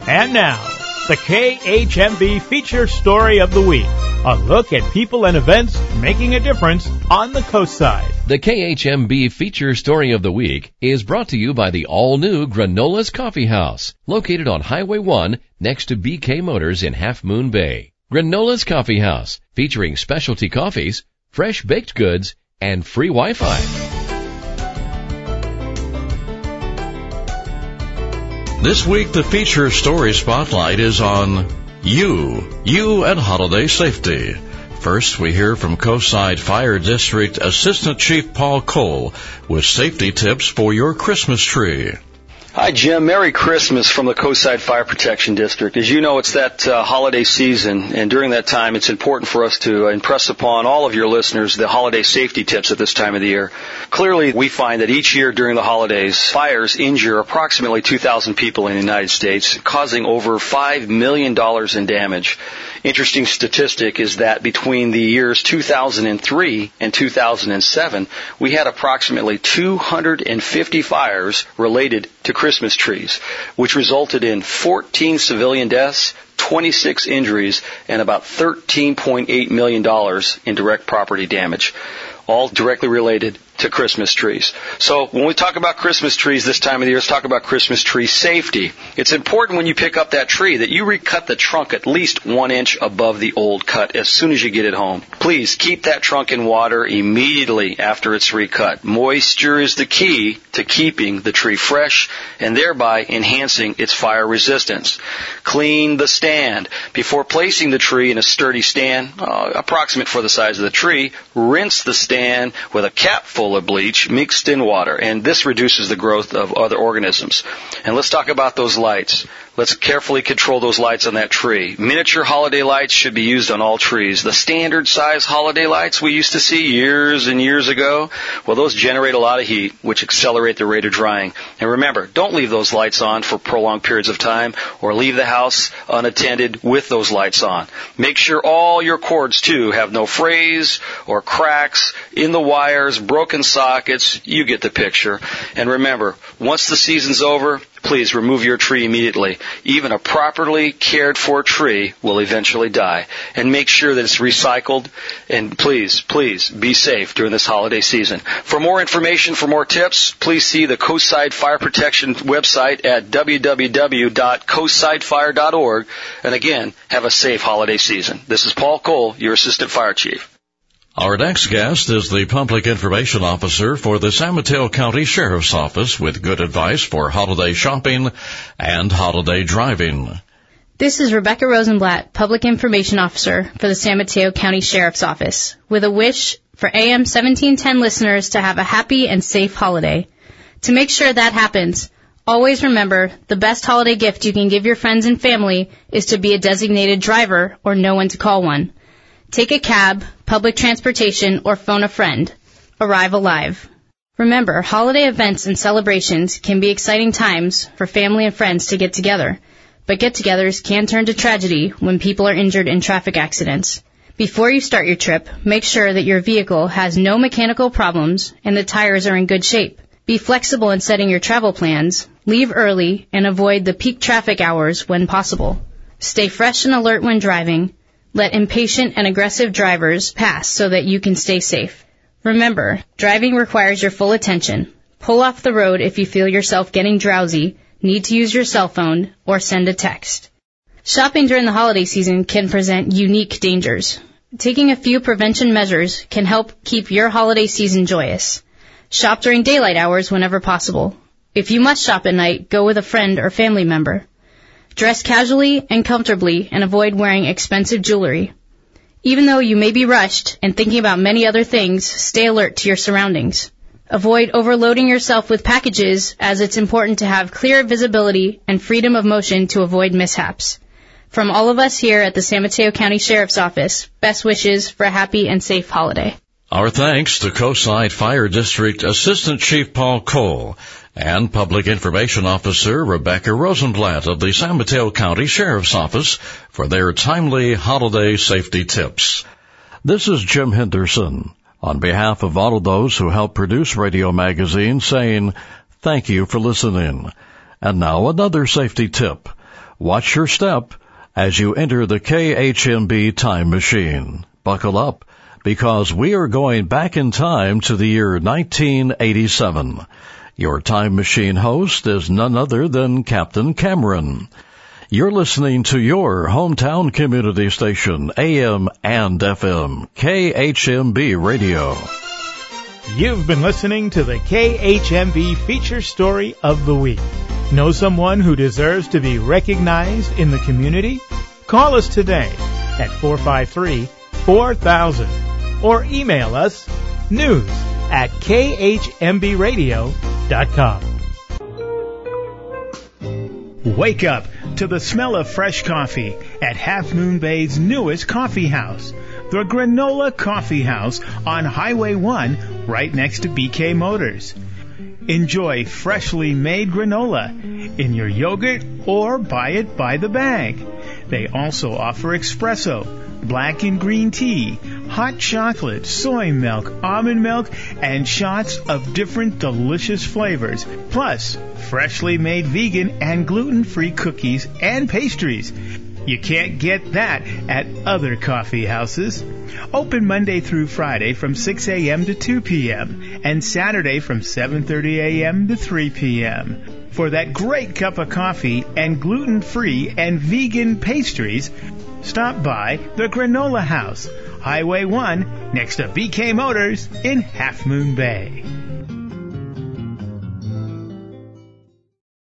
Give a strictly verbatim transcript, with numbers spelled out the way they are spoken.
And now, the K H M B Feature Story of the Week. A look at people and events making a difference on the coast side. The K H M B Feature Story of the Week is brought to you by the all-new Granola's Coffee House, located on Highway one next to B K Motors in Half Moon Bay. Granola's Coffee House, featuring specialty coffees, fresh baked goods, and free Wi-Fi. This week, the feature story spotlight is on you, you and holiday safety. First, we hear from Coastside Fire District Assistant Chief Paul Cole with safety tips for your Christmas tree. Hi, Jim. Merry Christmas from the Coastside Fire Protection District. As you know, it's that uh, holiday season, and during that time, it's important for us to impress upon all of your listeners the holiday safety tips at this time of the year. Clearly, we find that each year during the holidays, fires injure approximately two thousand people in the United States, causing over five million dollars in damage. Interesting statistic is that between the years two thousand three and two thousand seven, we had approximately two hundred fifty fires related to Christmas trees, which resulted in fourteen civilian deaths, twenty-six injuries, and about thirteen point eight million dollars in direct property damage, all directly related to Christmas trees. So when we talk about Christmas trees this time of the year, let's talk about Christmas tree safety. It's important when you pick up that tree that you recut the trunk at least one inch above the old cut as soon as you get it home. Please keep that trunk in water immediately after it's recut. Moisture is the key to keeping the tree fresh and thereby enhancing its fire resistance. Clean the stand. Before placing the tree in a sturdy stand, uh, approximate for the size of the tree, rinse the stand with a cap full of bleach mixed in water, and this reduces the growth of other organisms. And let's talk about those lights. Let's carefully control those lights on that tree. Miniature holiday lights should be used on all trees. The standard size holiday lights we used to see years and years ago, well, those generate a lot of heat, which accelerate the rate of drying. And remember, don't leave those lights on for prolonged periods of time or leave the house unattended with those lights on. Make sure all your cords, too, have no frays or cracks in the wires, broken sockets. You get the picture. And remember, once the season's over, please remove your tree immediately. Even a properly cared for tree will eventually die. And make sure that it's recycled. And please, please be safe during this holiday season. For more information, for more tips, please see the Coastside Fire Protection website at w w w dot coastside fire dot org. And again, have a safe holiday season. This is Paul Cole, your Assistant Fire Chief. Our next guest is the Public Information Officer for the San Mateo County Sheriff's Office with good advice for holiday shopping and holiday driving. This is Rebecca Rosenblatt, Public Information Officer for the San Mateo County Sheriff's Office, with a wish for A M seventeen ten listeners to have a happy and safe holiday. To make sure that happens, always remember the best holiday gift you can give your friends and family is to be a designated driver or know when to call one. Take a cab, public transportation, or phone a friend. Arrive alive. Remember, holiday events and celebrations can be exciting times for family and friends to get together, but get-togethers can turn to tragedy when people are injured in traffic accidents. Before you start your trip, make sure that your vehicle has no mechanical problems and the tires are in good shape. Be flexible in setting your travel plans, leave early, and avoid the peak traffic hours when possible. Stay fresh and alert when driving. Let impatient and aggressive drivers pass so that you can stay safe. Remember, driving requires your full attention. Pull off the road if you feel yourself getting drowsy, need to use your cell phone, or send a text. Shopping during the holiday season can present unique dangers. Taking a few prevention measures can help keep your holiday season joyous. Shop during daylight hours whenever possible. If you must shop at night, go with a friend or family member. Dress casually and comfortably and avoid wearing expensive jewelry. Even though you may be rushed and thinking about many other things, stay alert to your surroundings. Avoid overloading yourself with packages, as it's important to have clear visibility and freedom of motion to avoid mishaps. From all of us here at the San Mateo County Sheriff's Office, best wishes for a happy and safe holiday. Our thanks to Coastside Fire District Assistant Chief Paul Cole and Public Information Officer Rebecca Rosenblatt of the San Mateo County Sheriff's Office for their timely holiday safety tips. This is Jim Henderson, on behalf of all of those who help produce Radio Magazine, saying thank you for listening. And now another safety tip. Watch your step as you enter the K H M B time machine. Buckle up, because we are going back in time to the year nineteen eighty-seven. Your time machine host is none other than Captain Cameron. You're listening to your hometown community station, A M and F M, K H M B Radio. You've been listening to the K H M B Feature Story of the Week. Know someone who deserves to be recognized in the community? Call us today at four five three, four thousand or email us news at k h m b radio dot com. Wake up to the smell of fresh coffee at Half Moon Bay's newest coffee house, the Granola Coffee House on Highway one, right next to B K Motors. Enjoy freshly made granola in your yogurt or buy it by the bag. They also offer espresso, black and green tea, hot chocolate, soy milk, almond milk, and shots of different delicious flavors, plus freshly made vegan and gluten-free cookies and pastries. You can't get that at other coffee houses. Open Monday through Friday from six a.m. to two p.m. and Saturday from seven thirty a.m. to three p.m. For that great cup of coffee and gluten-free and vegan pastries, stop by the Granola House, Highway one, next to B K Motors in Half Moon Bay.